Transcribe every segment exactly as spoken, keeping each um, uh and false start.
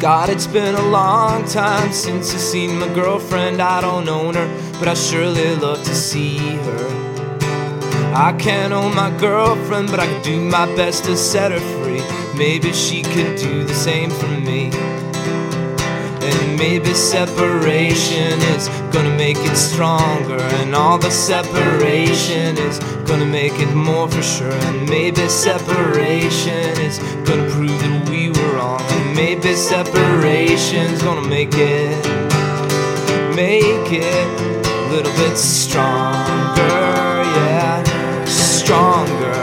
God, it's been a long time since I've seen my girlfriend. I don't own her, but I surely love to see her. I can't own my girlfriend, but I can do my best to set her free. Maybe she could do the same for me. And maybe separation is gonna make it stronger, and all the separation is gonna make it more for sure. And maybe separation is gonna prove that we were wrong. And maybe separation's gonna make it, make it a little bit stronger, yeah. Stronger,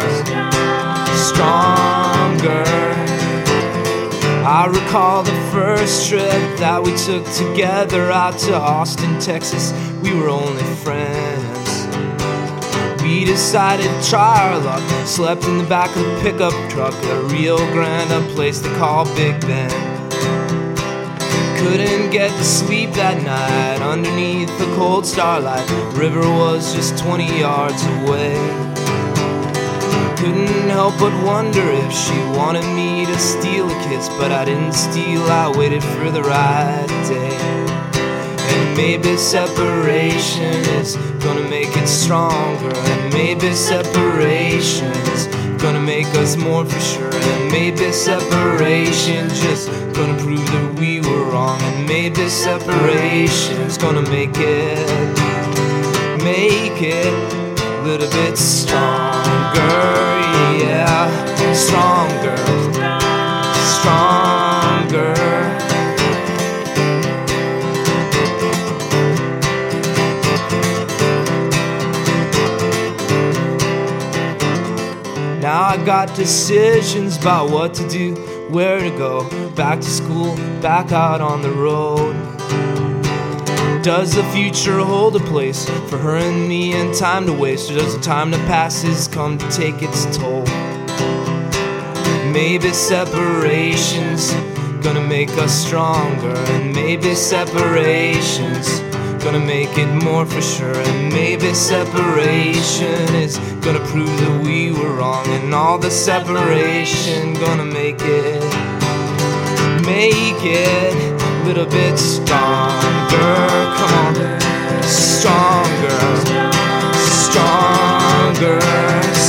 stronger. I recall the first trip that we took together out to Austin, Texas. We were only friends. We decided to try our luck. Slept in the back of the pickup truck at a Rio Grande, a place they call Big Ben. Couldn't get to sleep that night underneath the cold starlight. River was just twenty yards away. Couldn't help but wonder if she wanted me to steal a kiss, but I didn't steal, I waited for the right day. And maybe separation is gonna make it stronger, and maybe separation is gonna make us more for sure. And maybe separation's just gonna prove that we were wrong. And maybe separation's gonna make it, make it a little bit stronger, yeah. Stronger, stronger. Now I got decisions about what to do, where to go, back to school, back out on the road. Does the future hold a place for her and me and time to waste, or does the time that passes come to take its toll? Maybe separation's gonna make us stronger, and maybe separation's gonna make it more for sure. And maybe separation is gonna prove that we were wrong, and all the separation gonna make it, make it a little bit stronger. Come on, stronger, stronger,